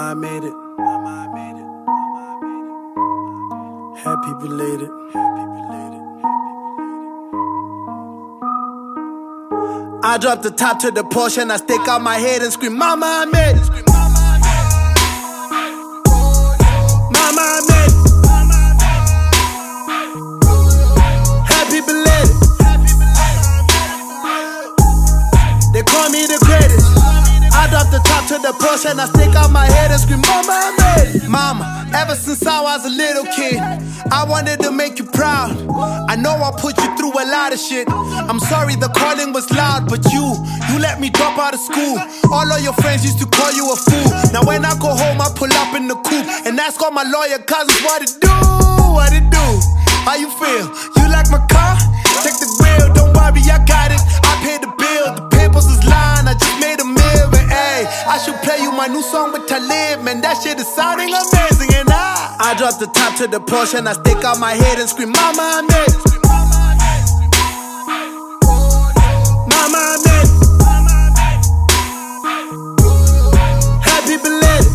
I made it. Happy belated. I drop the top to the Porsche and I stick out my head and scream, Mama, I made it. Mama, I made it. Happy belated. They call me the greatest. I drop the top to the Porsche and I stick out my head and scream, Mama, I made it. Mama, ever since I was a little kid, I wanted to make you proud. I know I put you through a lot of shit. I'm sorry the calling was loud, but you let me drop out of school. All of your friends used to call you a fool. Now when I go home, I pull up in the coupe and ask all my lawyer cousins what it do, what it do. How you feel? You like my car? Take the wheel, don't worry, I got it. I paid the bill, the papers is lying, I just made a meal. But hey, I should play you my new song with Talib, man, that shit is sounding amazing. And I drop the top to the Porsche and I stick out my head and scream, Mama, I made it. Mama, I made it. Happy belated.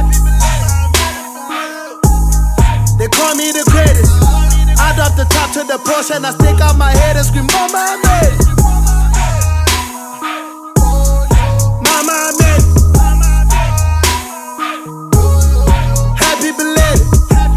They call me the greatest. I drop the top to the Porsche and I stick out my head and scream, Mama, I made it. Mama, I made it. Happy belated.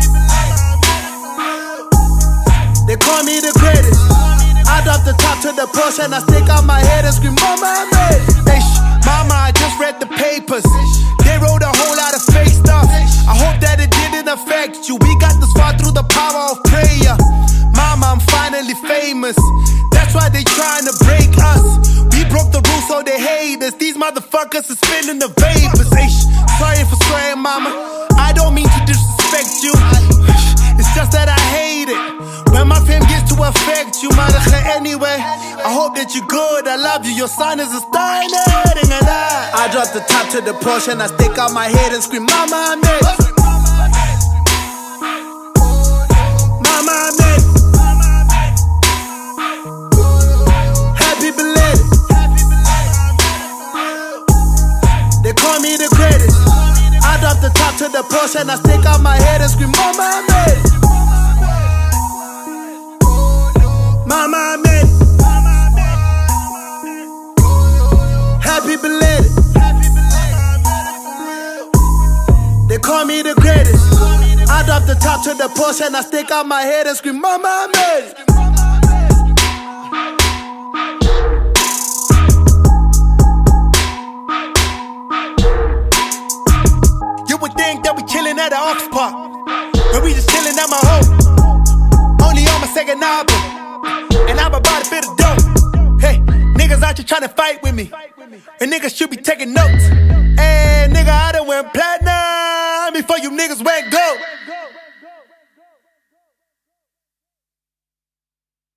They call me the greatest. I drop the top to the Porsche and I stick out my head and scream, Mama, I made it. Mama, I just read the papers. They wrote a whole lot of fake stuff. I hope that it didn't affect you. We got this far through the power of prayer. Mama, I'm finally famous. That's why they trying to break us. We broke the rules so they hate us. These motherfuckers are spinning the vapors. Sorry for swearing, Mama, I don't mean to disrespect you. It's just that I hate it when my fame gets to affect you, mother. Anyway, I hope that you're good. I love you. Your son is a star. I drop the top to the Porsche and I stick out my head and scream, Mama, I made it. Mama, I made it. Happy belated. They call me the greatest. I drop the top to the Porsche and I stick out my head and scream, Mama, I made it. Mama, I made it. Happy belated. They call me the greatest. I drop the top to the Porsche and I stick out my head and scream, Mama, I made it. You would think that we chillin' at the Ox Park, but we just chillin' at my home. Only on my second album, and I'm about a bit of dope. Hey, niggas out here tryna fight with me, and niggas should be taking notes. Hey, nigga, I done went platinum before you niggas went gold.